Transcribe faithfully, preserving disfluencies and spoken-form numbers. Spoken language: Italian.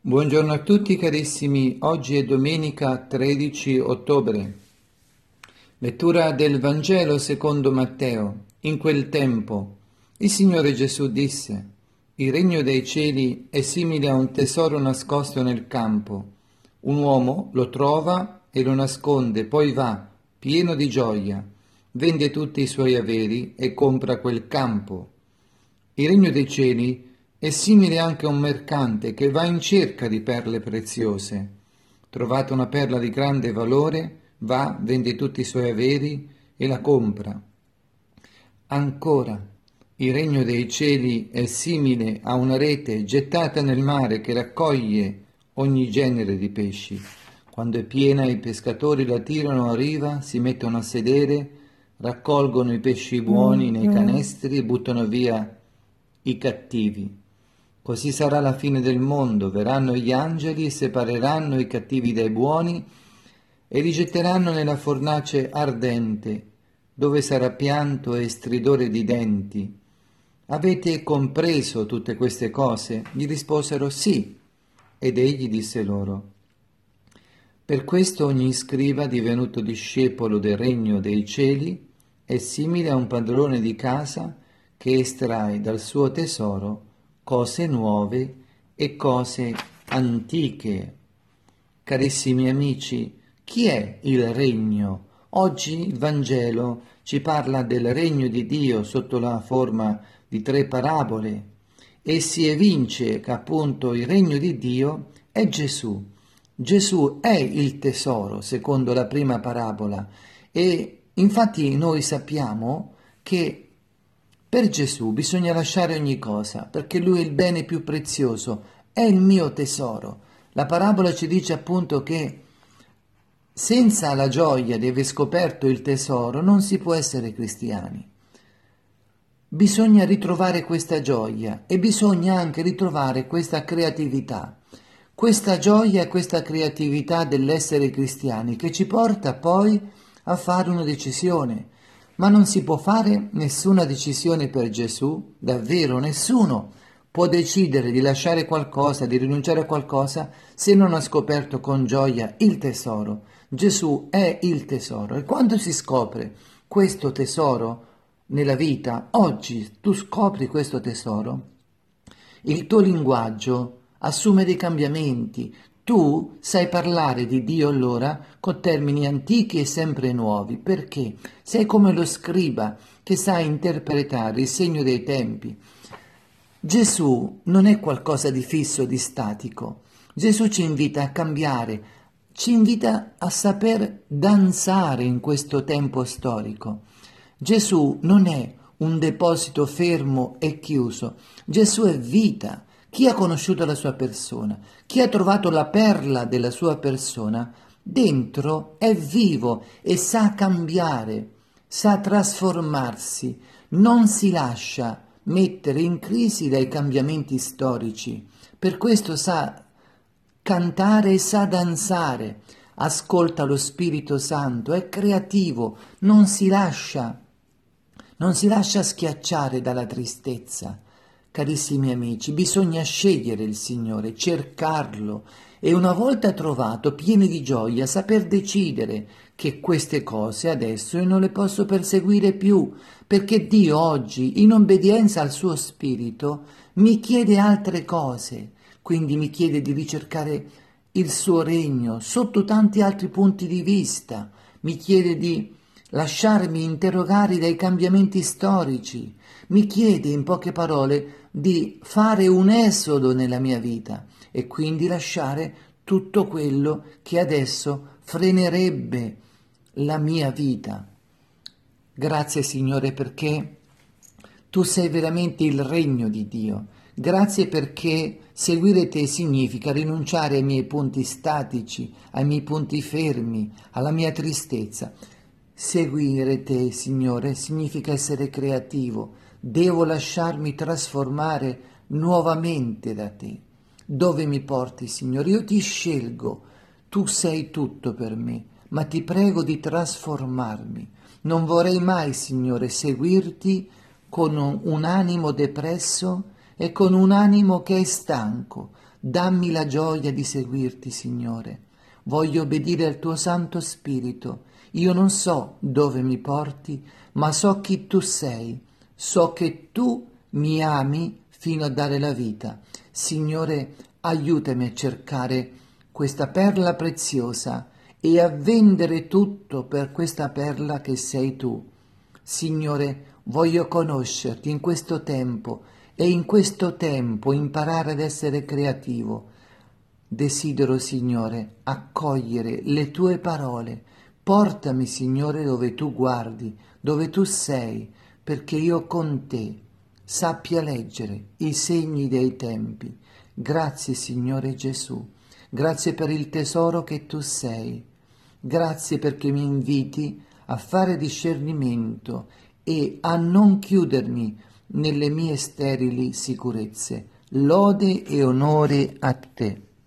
Buongiorno a tutti carissimi, oggi è domenica tredici ottobre. Lettura del Vangelo secondo Matteo. In quel tempo il Signore Gesù disse: Il regno dei cieli è simile a un tesoro nascosto nel campo. Un uomo lo trova e lo nasconde, poi va, pieno di gioia, vende tutti i suoi averi e compra quel campo. Il regno dei cieli è simile anche a un mercante che va in cerca di perle preziose. Trovata una perla di grande valore, va, vende tutti i suoi averi e la compra. Ancora, il regno dei cieli è simile a una rete gettata nel mare che raccoglie ogni genere di pesci. Quando è piena, i pescatori la tirano a riva, si mettono a sedere, raccolgono i pesci buoni nei canestri e buttano via i cattivi. Così sarà la fine del mondo, verranno gli angeli e separeranno i cattivi dai buoni e li getteranno nella fornace ardente, dove sarà pianto e stridore di denti. Avete compreso tutte queste cose? Gli risposero sì, ed egli disse loro: Per questo ogni scriba divenuto discepolo del regno dei cieli è simile a un padrone di casa che estrae dal suo tesoro cose nuove e cose antiche. Carissimi amici, chi è il regno? Oggi il Vangelo ci parla del regno di Dio sotto la forma di tre parabole e si evince che appunto il regno di Dio è Gesù. Gesù è il tesoro, secondo la prima parabola, e infatti noi sappiamo che per Gesù bisogna lasciare ogni cosa, perché Lui è il bene più prezioso, è il mio tesoro. La parabola ci dice appunto che senza la gioia di aver scoperto il tesoro non si può essere cristiani. Bisogna ritrovare questa gioia e bisogna anche ritrovare questa creatività. Questa gioia e questa creatività dell'essere cristiani che ci porta poi a fare una decisione. Ma non si può fare nessuna decisione per Gesù, davvero nessuno può decidere di lasciare qualcosa, di rinunciare a qualcosa se non ha scoperto con gioia il tesoro. Gesù è il tesoro e quando si scopre questo tesoro nella vita, oggi tu scopri questo tesoro, il tuo linguaggio assume dei cambiamenti. Tu sai parlare di Dio allora con termini antichi e sempre nuovi, perché sei come lo scriba che sa interpretare il segno dei tempi. Gesù non è qualcosa di fisso, di statico. Gesù ci invita a cambiare, ci invita a saper danzare in questo tempo storico. Gesù non è un deposito fermo e chiuso. Gesù è vita. Chi ha conosciuto la sua persona, chi ha trovato la perla della sua persona, dentro è vivo e sa cambiare, sa trasformarsi, non si lascia mettere in crisi dai cambiamenti storici. Per questo sa cantare e sa danzare, ascolta lo Spirito Santo, è creativo, non si lascia, non si lascia schiacciare dalla tristezza. Carissimi amici, bisogna scegliere il Signore, cercarlo e una volta trovato, pieni di gioia, saper decidere che queste cose adesso io non le posso perseguire più, perché Dio oggi, in obbedienza al suo Spirito, mi chiede altre cose, quindi mi chiede di ricercare il suo regno sotto tanti altri punti di vista, mi chiede di lasciarmi interrogare dai cambiamenti storici, mi chiede in poche parole di fare un esodo nella mia vita e quindi lasciare tutto quello che adesso frenerebbe la mia vita. Grazie Signore perché tu sei veramente il regno di Dio. Grazie perché seguire te significa rinunciare ai miei punti statici, ai miei punti fermi, alla mia tristezza. Seguire te, Signore, significa essere creativo. Devo lasciarmi trasformare nuovamente da te. Dove mi porti, Signore? Io ti scelgo. Tu sei tutto per me, ma ti prego di trasformarmi. Non vorrei mai, Signore, seguirti con un, un animo depresso e con un animo che è stanco. Dammi la gioia di seguirti, Signore. Voglio obbedire al tuo Santo Spirito. Io non so dove mi porti, ma so chi tu sei. So che tu mi ami fino a dare la vita. Signore, aiutami a cercare questa perla preziosa e a vendere tutto per questa perla che sei tu. Signore, voglio conoscerti in questo tempo e in questo tempo imparare ad essere creativo. Desidero, Signore, accogliere le tue parole. Portami, Signore, dove tu guardi, dove tu sei, perché io con te sappia leggere i segni dei tempi. Grazie, Signore Gesù. Grazie per il tesoro che tu sei. Grazie perché mi inviti a fare discernimento e a non chiudermi nelle mie sterili sicurezze. Lode e onore a te.